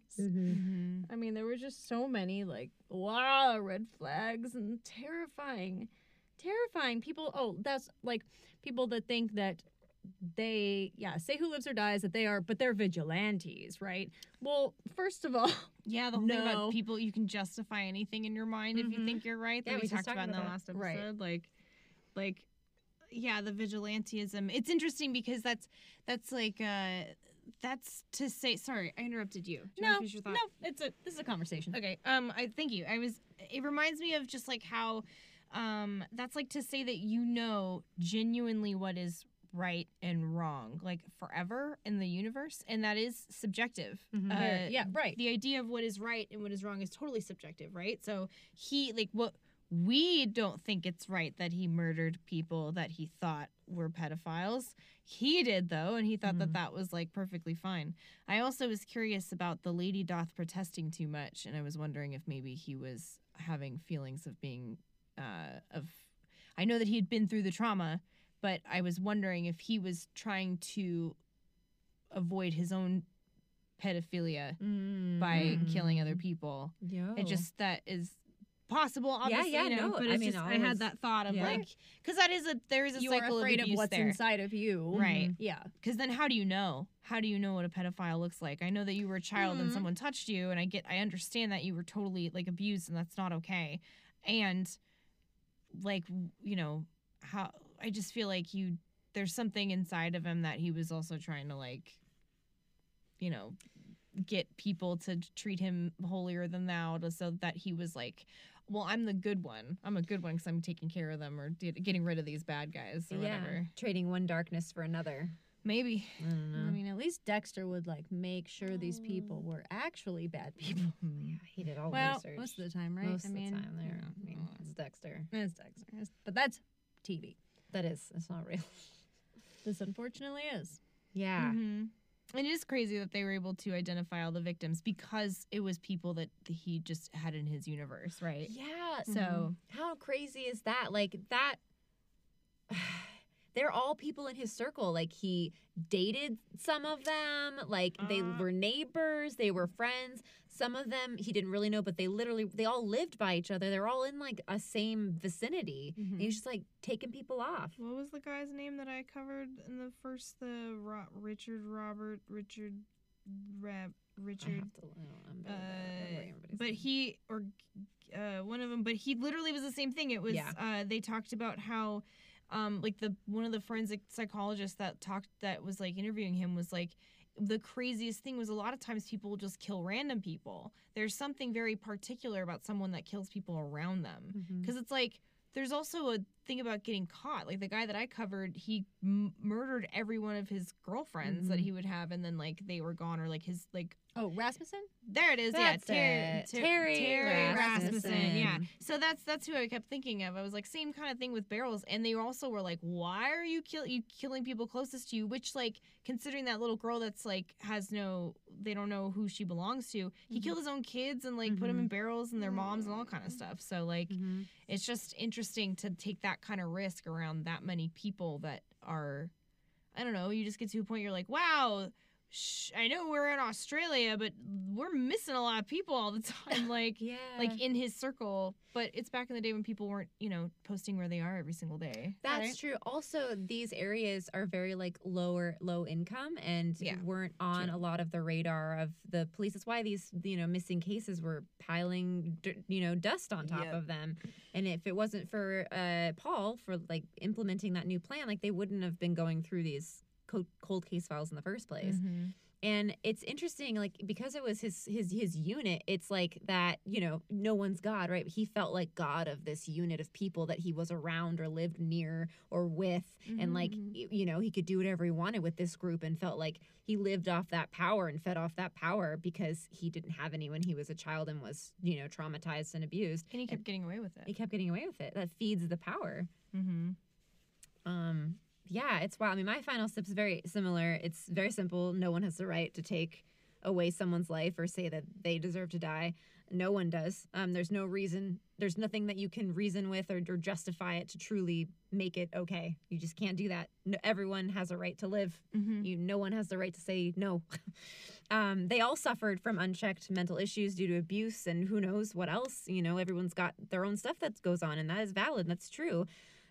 I mean, there were just so many like, wow, red flags and terrifying, terrifying people. Oh, that's like people that think that they, yeah, say who lives or dies, that they are, but they're vigilantes, right? Well, first of all, Yeah, the whole thing No. about people, you can justify anything in your mind if you Mhm. think you're right. That Yeah, we, we just talked talked about in the about last that. Right. episode. Like, like, yeah, the vigilantism. It's interesting because that's that's like uh that's to say. Sorry, I interrupted you. Do you wanna no, finish your thought? no, it's a this is a conversation. Okay. Um, I thank you. I was. It reminds me of just like how, um, that's like to say that you know genuinely what is right and wrong, like forever in the universe, and that is subjective. Mhm. Uh, Yeah, yeah, right. The idea of what is right and what is wrong is totally subjective, right? So he like what we don't think it's right that he murdered people that he thought were pedophiles. He did though, and he thought that Mhm. that was like perfectly fine. I also was curious about the lady doth protesting too much, and I was wondering if maybe he was having feelings of being uh of I know that he had been through the trauma, but I was wondering if he was trying to avoid his own pedophilia by killing other people. Yeah. It just that is possible, obviously. yeah, you know, no, but I it's mean, just all I of had his- that thought of yeah. like, because that is a there is a You are cycle afraid of of abuse what's there, inside of you. right? Yeah. Because then how do you know? How do you know what a pedophile looks like? I know that you were a child and Mhm. someone touched you, and I get I understand that you were totally like abused, and that's not okay. And like you know how I just feel like you there's something inside of him that he was also trying to like, you know, get people to treat him holier than thou, to, so that he was like, well, I'm the good one. I'm a good one because I'm taking care of them or d- getting rid of these bad guys or yeah, whatever. trading one darkness for another. Maybe. I don't know. I mean, at least Dexter would like make sure these people were actually bad people. Yeah, he did all the Well, research. most of the time, right? Most I of mean, the time, there. you know, I mean, it's Dexter. it's Dexter, It's- but that's T V. That is. It's not real. This unfortunately is. Yeah. Mm-hmm. And it is crazy that they were able to identify all the victims because it was people that he just had in his universe, right? Yeah. So How crazy is that? Like that. They're all people in his circle. Like he dated some of them. Like they Uh. were neighbors. They were friends. Some of them he didn't really know, but they literally they all lived by each other. They're all in like a same vicinity. Mm-hmm. And he's just like taking people off. what was the guy's name that I covered in the first? The Ro- Richard Robert Richard Rab I Richard. have to. I'm bad Uh, at remembering everybody's but name. he or uh, one of them. But he literally was the same thing. It was. Yeah. Uh, they talked about how, um, like the one of the forensic psychologists that talked that was like interviewing him was like. The craziest thing was a lot of times people will just kill random people. There's something very particular about someone that kills people around them. Mhm. Because it's like, there's also a thing about getting caught. Like the guy that I covered, he m- murdered every one of his girlfriends that Mhm. he would have, and then like they were gone, or like his like Oh, Rasmussen? there it is, That's yeah, Terry, it. Ter- Terry Terry Rasmussen. Rasmussen. yeah. So that's that's who I kept thinking of. I was like, same kind of thing with Barrels, and they also were like, why are you kill you killing people closest to you? Which like, considering that little girl that's like has no, they don't know who she belongs to. He killed his own kids and like put them in barrels and their moms and all kind of stuff. So like, Mhm. it's just interesting to take that kind of risk around that many people that are, I don't know, you just get to a point you're like, wow, sh- I know we're in Australia, but we're missing a lot of people all the time, like Yeah. like in his circle. But it's back in the day when people weren't, you know, posting where they are every single day. That's right? true. Also, these areas are very like lower, low income, and Yeah, weren't on true. a lot of the radar of the police. That's why these, you know, missing cases were piling, d- you know, dust on top Yep. of them. And if it wasn't for uh, Paul for like implementing that new plan, like they wouldn't have been going through these co- cold case files in the first place. Mm-hmm. And it's interesting, like because it was his his his unit, it's like that, you know, no one's God, right? He felt like God of this unit of people that he was around or lived near or with, and like y- you know, he could do whatever he wanted with this group, and felt like he lived off that power and fed off that power because he didn't have any when he was a child and was, you know, traumatized and abused. And he kept getting away with it. He kept getting away with it. That feeds the power. Mm-hmm. Um, yeah, it's wild. I mean, my final step is very similar. It's very simple. No one has the right to take away someone's life or say that they deserve to die. No one does. Um, there's no reason. There's nothing that you can reason with or, or justify it to truly make it okay. You just can't do that. No, everyone has a right to live. Mm-hmm. You, no one has the right to say no. um, they all suffered from unchecked mental issues due to abuse and who knows what else. You know, everyone's got their own stuff that goes on, and that is valid. That's true.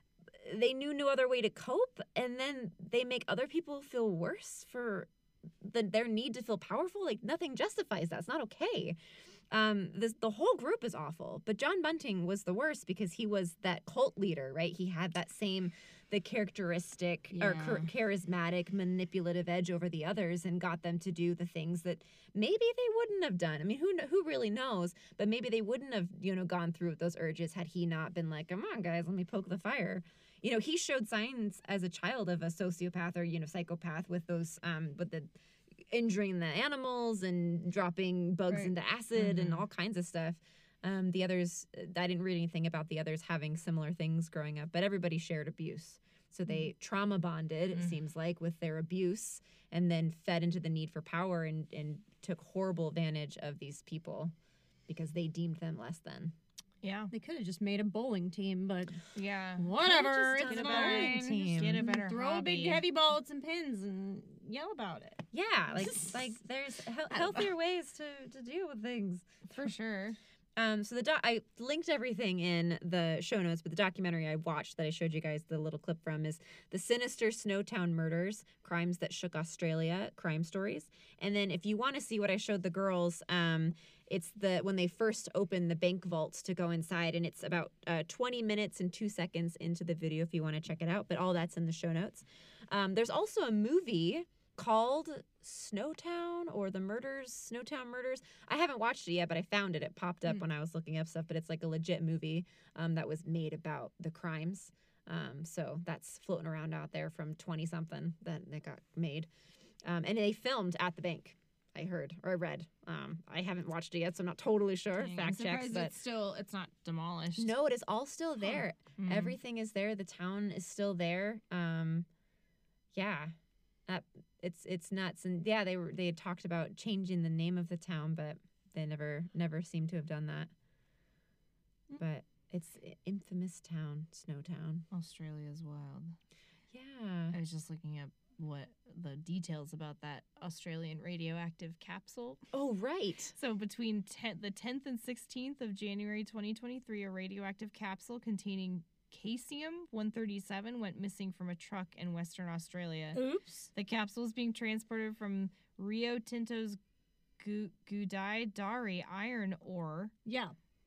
They knew no other way to cope, and then they make other people feel worse for the, their need to feel powerful. Like nothing justifies that. It's not okay. Um, this the whole group is awful, but John Bunting was the worst because he was that cult leader, right? He had that same, the characteristic or Yeah. char- charismatic, manipulative edge over the others, and got them to do the things that maybe they wouldn't have done. I mean, who kn- who really knows? But maybe they wouldn't have, you know, gone through those urges had he not been like, "Come on, guys, let me poke the fire." You know, he showed signs as a child of a sociopath or, you know, psychopath with those, um, with the injuring the animals and dropping bugs Right. into acid and Mhm. all kinds of stuff. Um, the others, I didn't read anything about the others having similar things growing up, but everybody shared abuse. So they trauma bonded, it Mm. seems like, with their abuse, and then fed into the need for power and, and took horrible advantage of these people because they deemed them less than. Yeah. They could have just made a bowling team, but Yeah. whatever. just It's done a fine. bowling team. Just get a better Throw hobby. big heavy bullets and pins and yell about it. Yeah, like like there's he- healthier ways to, to deal with things. For sure. Um, so the doc, I linked everything in the show notes, but the documentary I watched that I showed you guys the little clip from is The Sinister Snowtown Murders, Crimes That Shook Australia, Crime Stories. And then if you want to see what I showed the girls, um, it's the when they first open the bank vaults to go inside, and it's about uh, twenty minutes and two seconds into the video if you want to check it out, but all that's in the show notes. Um, there's also a movie called Snowtown or the Murders, Snowtown Murders. I haven't watched it yet, but I found it. It popped up Mm. when I was looking up stuff, but it's like a legit movie um, that was made about the crimes. Um, so that's floating around out there from twenty something that it got made. Um, and they filmed at the bank, I heard or I read. Um, I haven't watched it yet, so I'm not totally sure. Dang, I'm Fact checks, surprised but it's still it's not demolished. no, it is all still there. Mm. Everything is there. The town is still there. Um, yeah, uh, it's it's nuts. And yeah, they were they had talked about changing the name of the town, but they never never seem to have done that. But it's i- infamous town, Snowtown. Australia's wild. Yeah. I was just looking up what the details about that Australian radioactive capsule. Oh right. So between ten, the tenth and sixteenth of January twenty twenty-three, a radioactive capsule containing caesium one thirty-seven went missing from a truck in Western Australia. Oops. The capsule is being transported from Rio Tinto's Gu- Gudai Dari iron ore. Yeah.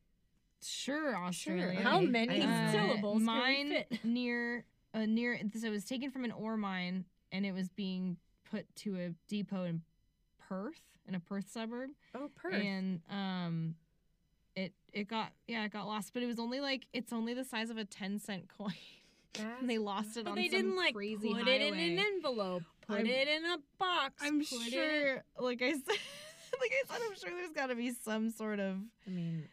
Sure, Australia. okay. How many I- Uh, syllables mine can we fit? near uh, near so it was taken from an ore mine and it was being put to a depot in Perth, in a Perth suburb. Oh, Perth. And um it it got yeah, it got lost, but it was only like it's only the size of a ten cent coin. And they lost it But on they some didn't like crazy put highway. it in an envelope, put I'm- it in a box. I'm put it- sure like I said like I said, I'm sure there's gotta be some sort of I mean,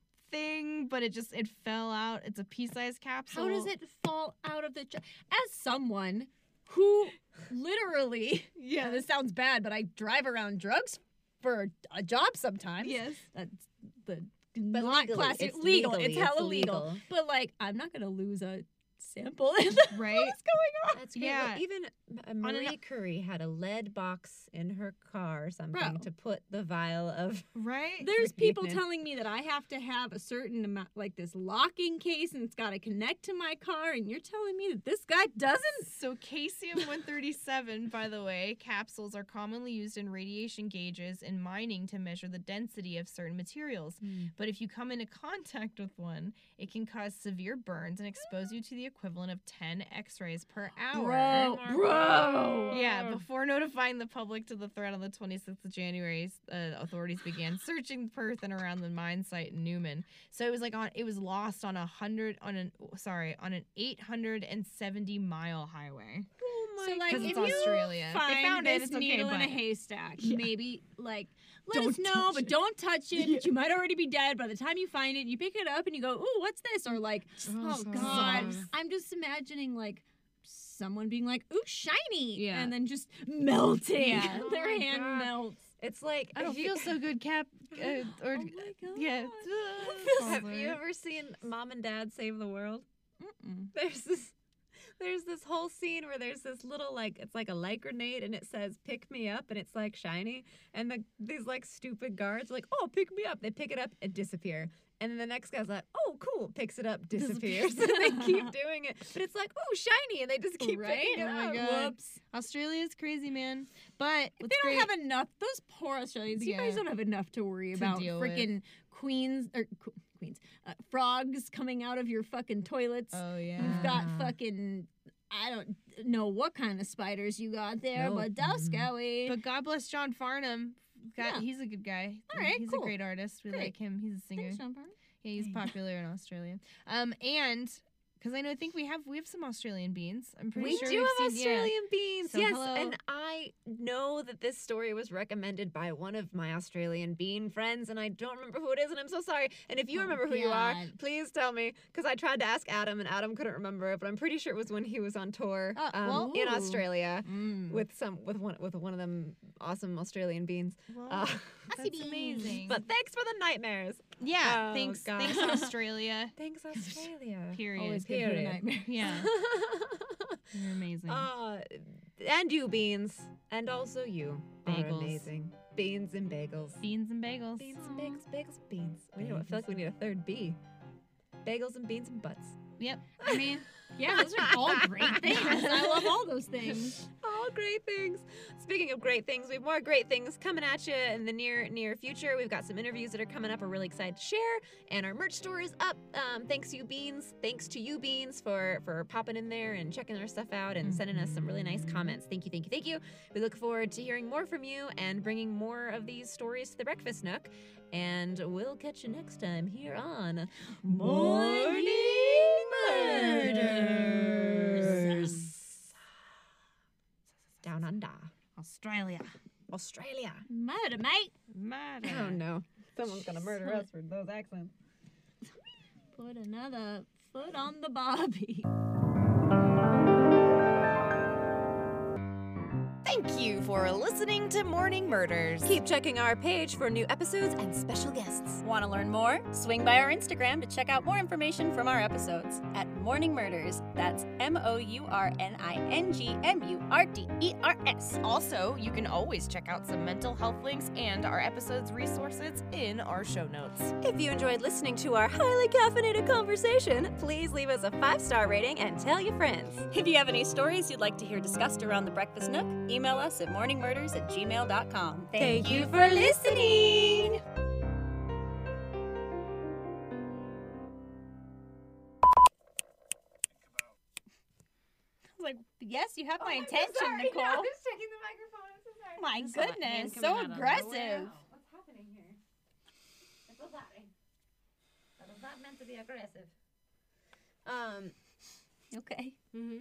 thing, but it just it fell out. It's a pea-sized capsule. How does it fall out of the? Ju- As someone who literally, yeah, this sounds bad, but I drive around drugs for a job sometimes. Yes. That's the But not legally, classic it's legal. legally, It's hella it's legal. illegal. But like, I'm not gonna lose a sample. In Right? What's going on? that's great. Yeah. Look, even uh, an- Marie Curie had a lead box in her car or something Bro. to put the vial of. Right? There's people Repeat it. telling me that I have to have a certain amount, like this locking case, and it's got to connect to my car. And you're telling me that this guy doesn't? So caesium one thirty-seven, by the way, capsules are commonly used in radiation gauges in mining to measure the density of certain materials. But if you come into contact with one, it can cause severe burns and expose you to the equivalent of ten x-rays per hour. Bro, bro. Yeah, before notifying the public to the threat on the twenty-sixth of January, uh, authorities began searching Perth and around the mine site in Newman. So it was like on, it was lost on a hundred, on an, sorry, on an eight hundred seventy mile highway. Oh So like, 'Cause if it's you Australia. They find found it, this it's okay, needle in a but- haystack, Yeah. maybe like let Don't us know, touch but it. don't touch it. But you might already be dead by the time you find it. You pick it up and you go, "Ooh, what's this?" Or like, "Oh so God," sad. I'm just imagining like someone being like, "Ooh, shiny," Yeah. and then just melting. Yeah. Their Oh my hand God. melts. It's like I don't if you- feel so good, Cap. Uh, or Oh my God. yeah. Have you ever seen Mom and Dad Save the World? Mm-mm. There's this there's this whole scene where there's this little like it's like a light grenade and it says pick me up and it's like shiny and the these like stupid guards are like, oh, pick me up. They pick it up and disappear. And then the next guy's like, oh, cool, picks it up, disappears. and they keep doing it. But it's like, oh, shiny, and they just keep Right? picking it Oh my up. God. Whoops. Australia's crazy, man. But They what's don't great, have enough. Those poor Australians. You guys Yeah. don't have enough to worry To about. deal with. Freaking queens or qu- queens, uh, frogs coming out of your fucking toilets. oh yeah. You've got Ah. fucking. I don't know what kind of spiders you got there, Nope. but that's scary. But God bless John Farnham. God, Yeah. he's a good guy. All right, he's cool. a great artist. We Great. like him. He's a singer. Thanks, Sean Parr. Yeah, he's popular in Australia. Um, and because I know, I think we have we have some Australian beans. I'm pretty We sure do we've have seen, yeah. Australian beans, So yes. hello. And I know that this story was recommended by one of my Australian bean friends, and I don't remember who it is, and I'm so sorry. And if you Oh, remember who you are, God. please tell me, because I tried to ask Adam, and Adam couldn't remember it, but I'm pretty sure it was when he was on tour Oh, um, well, in ooh. Australia Mm. with some with one with one of them awesome Australian beans. Well, Uh, that's beans. amazing. but thanks for the nightmares. yeah, Oh, thanks, God. thanks Australia. Thanks Australia. Period. Always good for the Period. nightmare. Yeah, you're amazing. Uh, and you, Beans. And also you are Bagels. amazing. Beans and bagels. Beans and bagels. Beans and bagels, bagels, beans. We need, I feel like we need a third B. Bagels and beans and butts. Yep. I mean, yeah, those are all great things. I love all those things. Oh, all great things. Speaking of great things, we have more great things coming at you in the near near future. We've got some interviews that are coming up. We're really excited to share, and our merch store is up. Um, thanks you Beans, thanks to you Beans for for popping in there and checking our stuff out and sending us some really nice comments. Thank you, thank you, thank you. We look forward to hearing more from you and bringing more of these stories to the Breakfast Nook. And we'll catch you next time here on Morning Murders. Down under. Australia. Australia. Murder, mate. Murder. Oh no. Someone's gonna murder us for those accents. Put another foot on the Barbie. Thank you for listening to Morning Murders. Keep checking our page for new episodes and special guests. Want to learn more? Swing by our Instagram to check out more information from our episodes at Morning Murders. That's M O U R N I N G M U R D E R S. Also, you can always check out some mental health links and our episodes resources in our show notes. If you enjoyed listening to our highly caffeinated conversation, please leave us a five-star rating and tell your friends. If you have any stories you'd like to hear discussed around the Breakfast Nook, email us at morningmurders at gmail dot com. Thank you for listening. I was like, yes, you have my attention, Nicole. I was checking the microphone. I'm so sorry. My Just saw that hand goodness, coming so out of aggressive. What's happening here? I'm so sorry. That was not meant to be aggressive. Um. Okay. Mhm.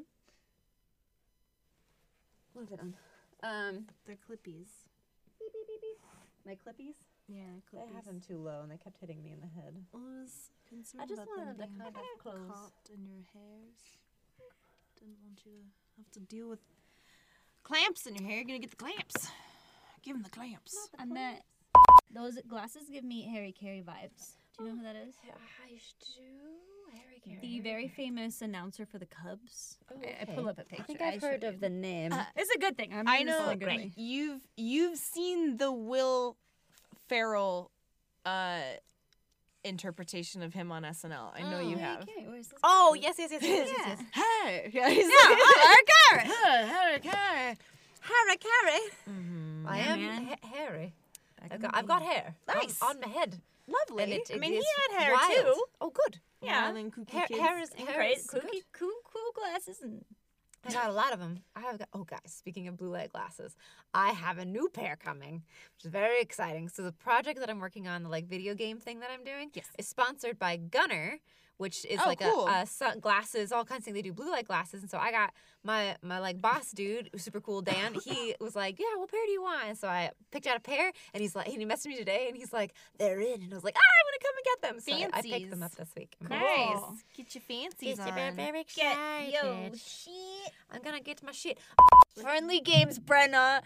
What's it on? Um. They're clippies. Beep beep beep beep. My clippies. Yeah, I have them too low, and they kept hitting me in the head. I was concerned I just about wanted them them to being kind of close. caught in your hairs. Didn't want you to have to deal with clamps in your hair. You're gonna get the clamps. Give them the clamps. I met those glasses give me Harry Carey vibes. Do you know who that is? I do. Harry Carey. The very famous announcer for the Cubs. Oh, I, I okay. pulled up a picture. I think I I've heard showed of you. the name. Uh, it's a good thing. I'm I doing this know. in a good way. You've you've seen the Will Ferrell uh, interpretation of him on S N L. I know you have. Okay, where's this? Oh yes, yes, yes, yes, yes, yes. Hey, yeah, he's Yeah, Harry Carey. Harry Carey. Harry Carey. Mm-hmm. I Yeah, am man. ha- hairy. I've got, I've got hair. on- Nice. on, my head. Lovely. And it, I it mean, he is had hair, wild. too. Oh, good. Yeah. Wild and kooky Hair, kids. hair is And hair great, is cool, good. cool, cool glasses and I got a lot of them. I have got, oh, guys, speaking of blue light glasses, I have a new pair coming, which is very exciting. So the project that I'm working on, the like video game thing that I'm doing, Yes. is sponsored by Gunner, which is Oh, like cool. a, a sun glasses, all kinds of things. They do blue light glasses, and so I got my my like boss dude, who's super cool, Dan. He was like, "Yeah, what pair do you want?" And so I picked out a pair, and he's like, and he messaged me today, and he's like, "They're in," and I was like, "Ah, I want to come and get them." So I, I picked them up Fancies. this week. Nice. Get your fancies on. very get yo excited. shit. I'm gonna get my shit. Friendly games, Brenna.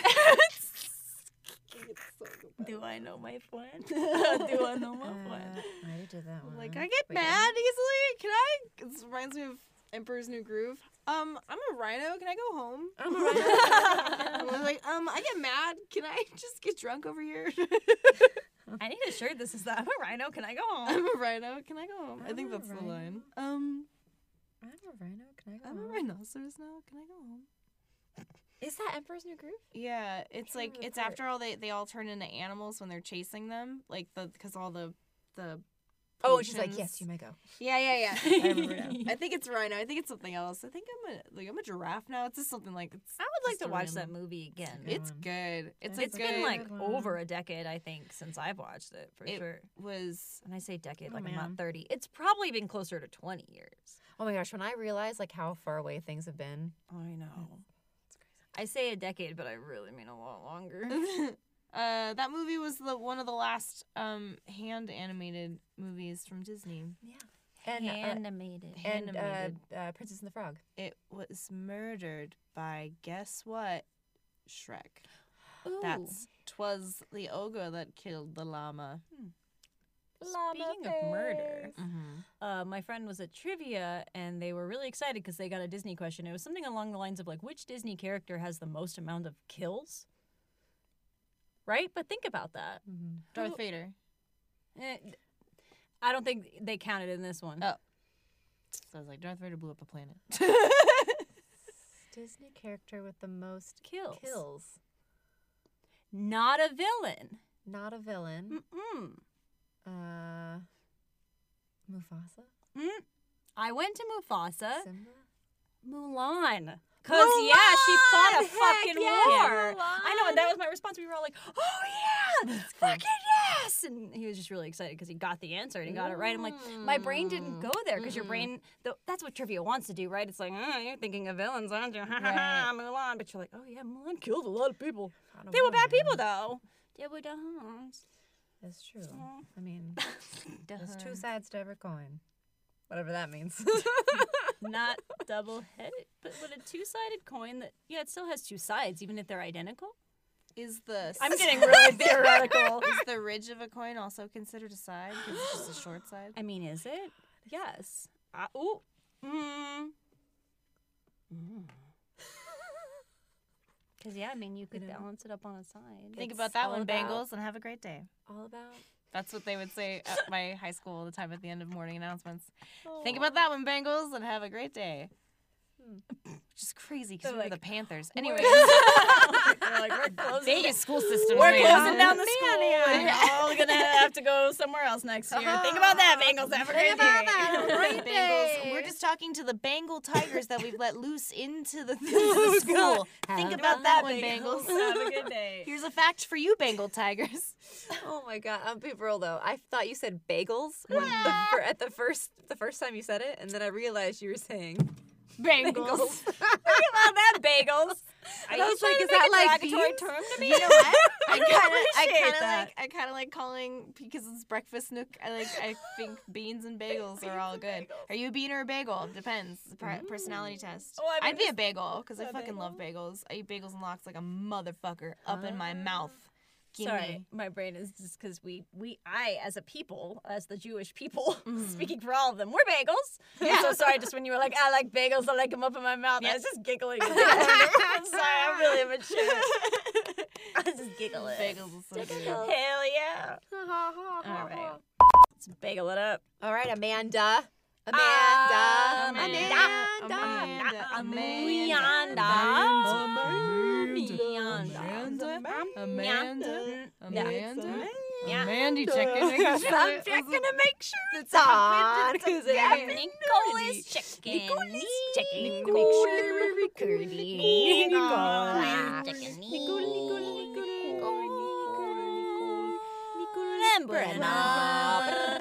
Do I know my friend? Do I know my friend? I already did that one. Like, I get Wait, mad easily. Can I? This reminds me of Emperor's New Groove. Um, I'm a rhino. Can I go home? I'm a rhino. I was like, um, I get mad. Can I just get drunk over here? I need a shirt that says that. I'm a rhino. Can I go home? I'm a rhino. Can I go home? I I'm think a that's the rhino. line. Um, I'm a rhino. Can I go I'm a home? rhinoceros now. Can I go home? Is that Emperor's New Groove? Yeah, it's like remember it's the part. after all they they all turn into animals when they're chasing them, like the because all the the. Oh, and she's like, potions- yes, you may go. Yeah, yeah, yeah. I remember now. I think it's rhino. I think it's something else. I think I'm a like I'm a giraffe now. It's just something like it's. I would like just to a watch that random- movie again. Good It's one. good. It's That's a It's good. been like one. over a decade, I think, since I've watched it for It sure. was. And I say decade, Oh, like I'm man. not thirty. It's probably been closer to twenty years. Oh my gosh, when I realized like how far away things have been. I know. I say a decade, but I really mean a lot longer. uh, that movie was the one of the last um hand animated movies from Disney. Yeah. And uh, Animated. and uh, Animated. uh, Princess and the Frog. It was murdered by guess what? Shrek. That's twas the ogre that killed the llama. Speaking of murder, Mm-hmm. uh, my friend was at trivia and they were really excited because they got a Disney question. It was something along the lines of like, which Disney character has the most amount of kills? Right? But think about that. Darth Who- Vader. Eh, I don't think they counted in this one. Oh. So I was like, Darth Vader blew up a planet. Disney character with the most Kills. kills. Not a villain. Not a villain. Mm-mm. Uh, Mufasa? Mm. I went to Mufasa. Simba? Mulan. Cause yeah, she fought a Mulan! fucking Heck yeah, war. I know, and that was my response. We were all like, "Oh yeah, fucking yes!" And he was just really excited because he got the answer and he got it right. I'm like, my brain didn't go there because your brain. Th- that's what trivia wants to do, right? It's like, oh, you're thinking of villains, aren't you? Ha ha ha, Mulan. But you're like, oh yeah, Mulan killed a lot of people. They were bad people though. They were dons. That's true. Oh. I mean, there's two sides to every coin. Whatever that means. Not double-headed, but with a two-sided coin that yeah, it still has two sides, even if they're identical. Is the I'm getting really theoretical. is the ridge of a coin also considered a side because it's just a short side? I mean, is it? Yes. Uh, ooh. Mm. Because yeah, I mean, you could You know? balance it up on a side. Think It's about that all one, about- Bengals, and have a great day. All about. That's what they would say at my high school all the time at the end of morning announcements. Think about that one, Bengals, and have a great day. Which is crazy because They're we were like, the Panthers. Anyways, They're like, we're closing, Vegas school system. we're right closing now. down the school. And you're all gonna have to go somewhere else next year. Think about that, Bengals. Have a great day. Bengals. We're just talking to the Bengal tigers that we've let loose into the, the school. Think about that one, Bengals. Have a good day. Here's a fact for you, Bengal tigers. Oh my god, I'm being real though. I thought you said bagels when the, fir- at the first the first time you said it, and then I realized you were saying Bengals. Think about that, Bagels. Are I you was trying like, to is make that a like derogatory beans? term to me? You know what? I kind of, I appreciate kind of that. like, I kind of like calling because it's breakfast nook. I like, I think beans and bagels are all good. Are you a bean or a bagel? Depends. Per- personality test. Oh, I mean, I'd be a just- bagel because I a fucking love bagels. I eat bagels and lox like a motherfucker up in my mouth. Gimme. Sorry, my brain is just because we, we, I, as a people, as the Jewish people, speaking for all of them, we're bagels. Yeah. I'm so sorry, just when you were like, I like bagels, I like them up in my mouth. I was just giggling. I'm sorry, I'm really immature. I was just giggling. Bagels are so good. Hell yeah. All right. Let's bagel it up. All right, Amanda. Amanda. Ah, Amanda. Amanda. Amanda. Amanda. Amanda. Amanda. Yeah. Amanda checking. I'm checking to make sure it's on. Because it ain't Nicole is checking. He's checking to make Nicole. sure. Nicole. Nicole is checking. Nicole, Nicole, Nicole, Nicole, Nicole, and Brenna.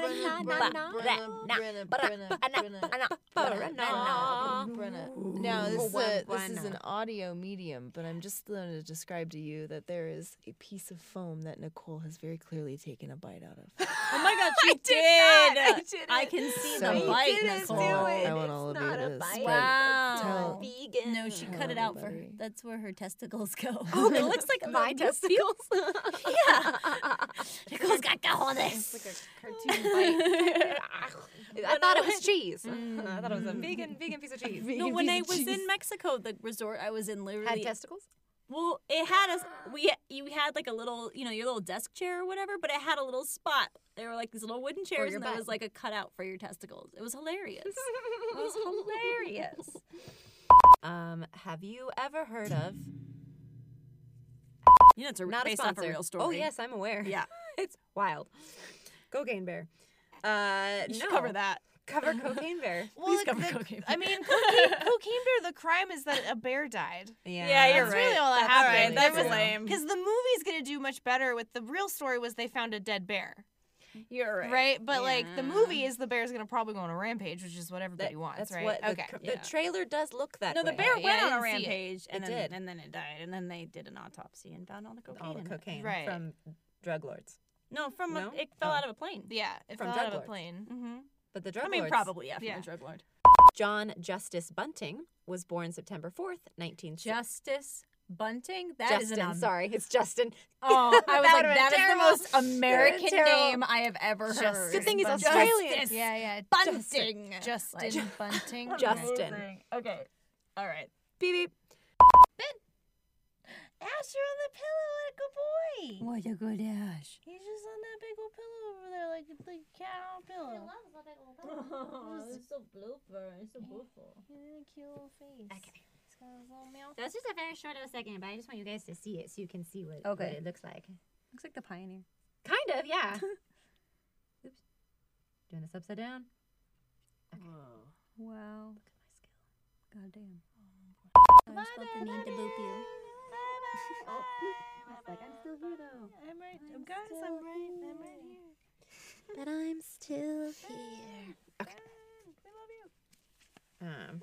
Now, this is, a, this is an audio medium, but I'm just going to describe to you that there is a piece of foam that Nicole has very clearly taken a bite out of. Oh my God, she I did did! not. I didn't. I can see So- the bite, didn't Nicole. do it. I want all It's of you not a to bite. spread- Wow. tell- Vegan. No, she Tell cut it out for her. everybody. That's where her testicles go. Oh, it looks like a my little testicles. Yeah. Nicole's got cojones. It's like a cartoon bite. I thought it was cheese. I thought it was a vegan vegan piece of cheese. No, when I was in Mexico, the resort I was in Had literally. testicles? Well, it had us. We you had like a little, you know, your little desk chair or whatever, but it had a little spot. There were like these little wooden chairs, your and there butt. was like a cutout for your testicles. It was hilarious. It was hilarious. Um, have you ever heard of You know, it's a, not a based off sponsor? a real story. Oh yes, I'm aware. Yeah. It's wild. Cocaine Bear. Uh, You should no. cover that. Cover Cocaine Bear. Please the- cover the- cocaine. I mean, cocaine, cocaine bear, the crime is that a bear died. Yeah, you're That's right. really all that That's happened. right. That's There was- lame. Because the movie's going to do much better with the real story was they found a dead bear. You're right. Right? But, like, the Yeah. movie is the bear's going to probably go on a rampage, which is what everybody That- wants, that's right? what the, okay. cr- the Yeah. trailer does look that No, the way. bear Yeah, went I on a didn't see it. rampage, and It then did. and then it died, and then they did an autopsy and found all the cocaine. all the in it. cocaine Right. from drug lords. No, from No? a, it fell Oh. out of a plane. Yeah, it From fell drug out of a lords. plane. Mm-hmm. But the drug I mean, lords. probably yeah, from Yeah. a drug lord. John Justice Bunting was born September fourth, nineteen sixty. Justice Bunting. That is Justin, an sorry, it's Justin. Oh, I was That like, would've that been is terrible. the most American Terrible. name I have ever heard. Good thing he's Justice Australian. Yeah, yeah. Bunting. Justin Bunting. Justin. Okay. All right. Beep beep. Asher on the pillow, what a good boy. What a good ash. He's just on that big old pillow over there, like like cat on a pillow. Oh, it's so blooper. It's so beautiful. He's got a cute little face. Okay. That's just a very short of a second, but I just want you guys to see it so you can see what, Okay. what it looks like. Looks like the Pioneer. Kind of, yeah. Oops. Doing this upside down. Whoa. Wow. Look at my skill. God damn. I was supposed to need to boop you. Oh, it's like I'm still here though. I'm right. I'm guys, I'm right. I'm right here. But I'm still here. Okay. We love you. Um.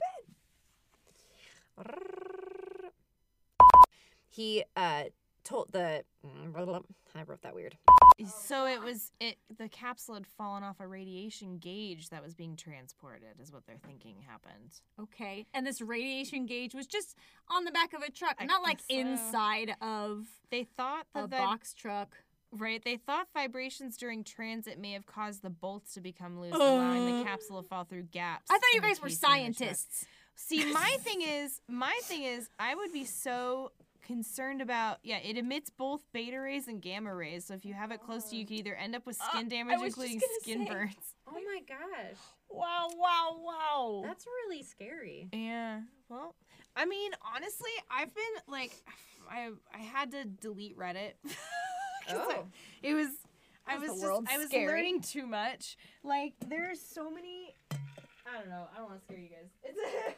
He uh told the I wrote that weird. So it was it. The capsule had fallen off a radiation gauge that was being transported, is what they're thinking happened. Okay. And this radiation gauge was just on the back of a truck, I not like guess so. inside of They thought a that the, box truck. right. They thought vibrations during transit may have caused the bolts to become loose, allowing the capsule to fall through gaps. I thought you in the guys were casing of the truck. scientists. See, my thing is, my thing is, I would be so concerned about, yeah, it emits both beta rays and gamma rays. So if you have it close to you, you could either end up with skin damage, was just including gonna skin say. burns. Oh my gosh. Wow, wow, wow. That's really scary. Yeah. Well, I mean, honestly, I've been like, I I had to delete Reddit. 'Cause I- Oh. it was. I Was was the just, world I was scary? learning too much. Like, there's so many. I don't know. I don't want to scare you guys. It's